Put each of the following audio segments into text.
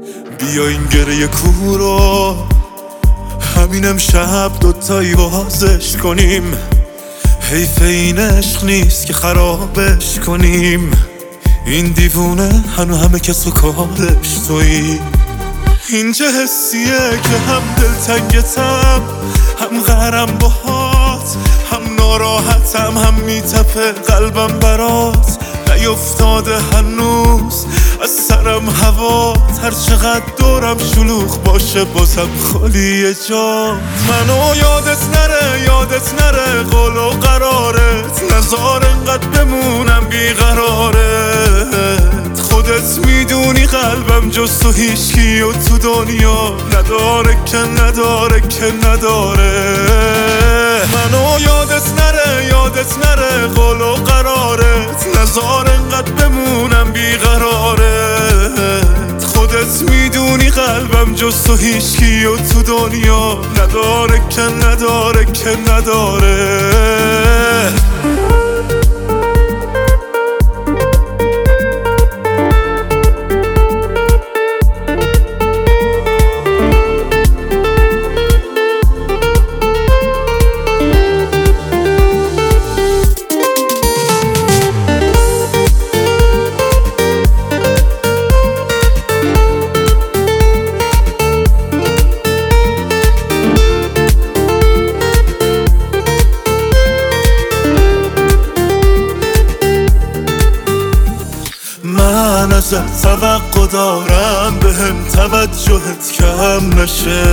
بیا این گره کورو همین امشب دوتایی بازش کنیم. حیف این عشق نیست که خرابش کنیم. این دیوونه همه کس و کارش تویی. این چه حسیه که هم دلتنگتم هم غرم باهات، هم ناراحتم هم میتپه قلبم برات. نیفتاده هنوز از سرم هوات، هر چقدر دورم شلوغ باشه بازم خالیه جا. منو یادت نره قول و قرارت، نزار انقدر بمونم بیقرارت. خودت میدونی قلبم جز تو هیچکی و تو دنیا نداره که نداره. منو یادت نره قول و قرارت، نزار انقدر بمونم بیقرارت. خودت میدونی قلبم جز تو هیچکی و تو دنیا نداره که نداره. من ازت توقع دارم بهم توجهت کم نشه،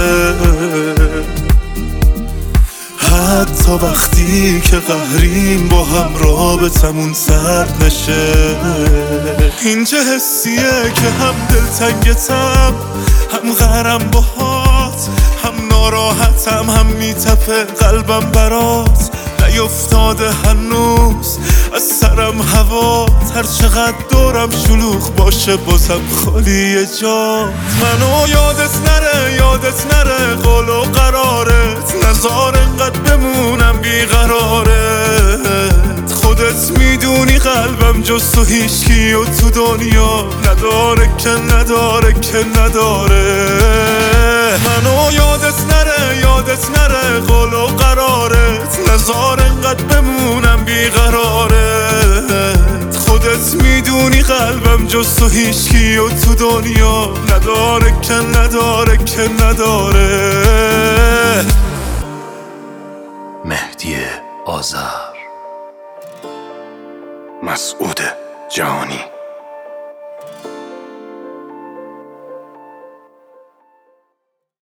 حتی وقتی که قهریم با هم رابطمون سرد نشه. این چه حسیه که هم دلتنگتم هم غرم باهات، هم ناراحتم هم میتپه قلبم برات. نیفتاده هنوز از سرم هوات، هر چقدر دورم شلوغ باشه بازم خالیه جا. منو یادت نره قول و قرارت، نزار انقدر بمونم بیقرارت. خودت میدونی قلبم جز تو هیچکی و تو دنیا نداره که نداره. منو یادت نره قول و قرارت، نزار انقدر بمونم بیقرارت. خودت میدونی قلبم جز تو هیچکی و تو دنیا نداره که نداره. مهدی آذر، مسعود جهانی.